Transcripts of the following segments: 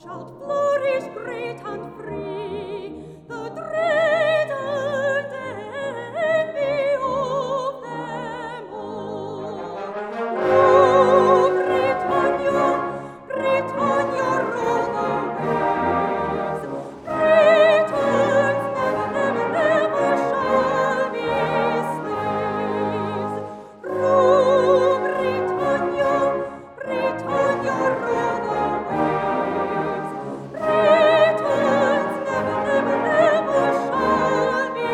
shalt flourish great and free, the dread and envy of them all. Oh, Britannia, Britannia, roll the waves. Britons never, never, never shall be slaves. Roll, Britannia, Britannia, roll the waves. Britons never, never, never shall be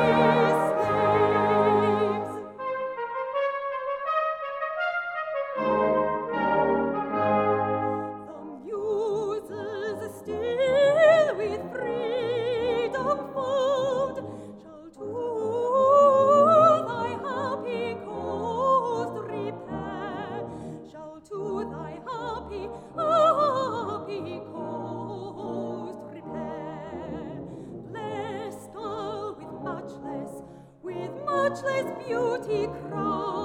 slaves. The Muses still with freedom fold shall to thy happy coast repair, shall to thy happy coast repair. Blessed all with matchless beauty crowned,